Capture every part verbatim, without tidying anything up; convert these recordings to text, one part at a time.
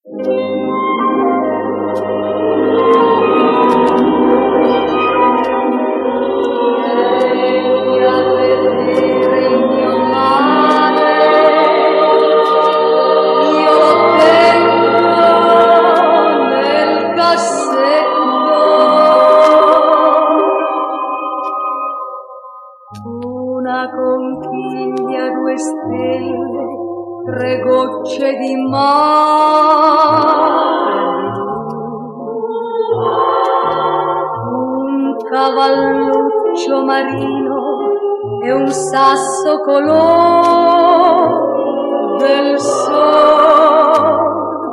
Una conchiglia, due stelle, tre gocce di mare, un cavalluccio marino e un sasso color del sole,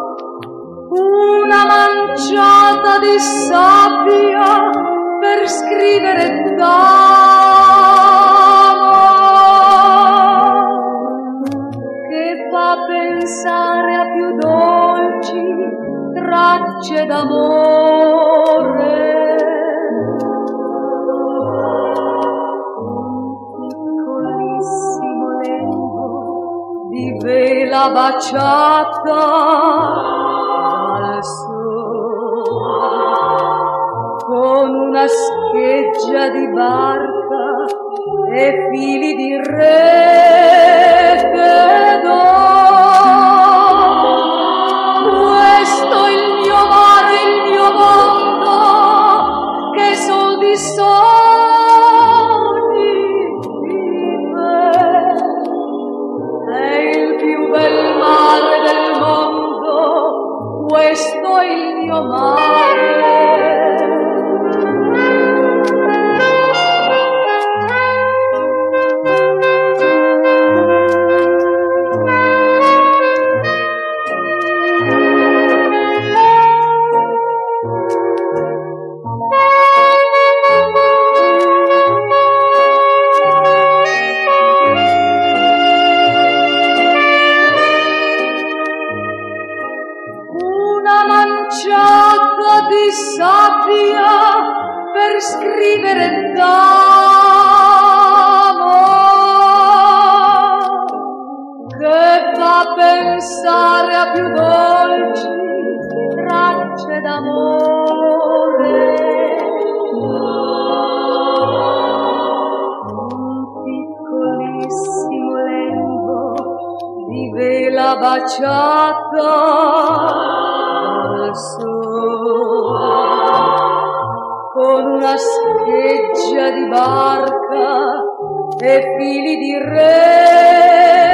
una manciata di sabbia per scrivere pensare a più dolci tracce d'amore. Un piccolissimo lembo di vela baciata dal sole, con una scheggia di barca e fili di rete d'oro. Questo è il mio mare. Manciata di sabbia per scrivere d'amore, che fa pensare a più dolci tracce d'amore. Un piccolissimo lembo di vela baciata con una scheggia di barca e fili di re.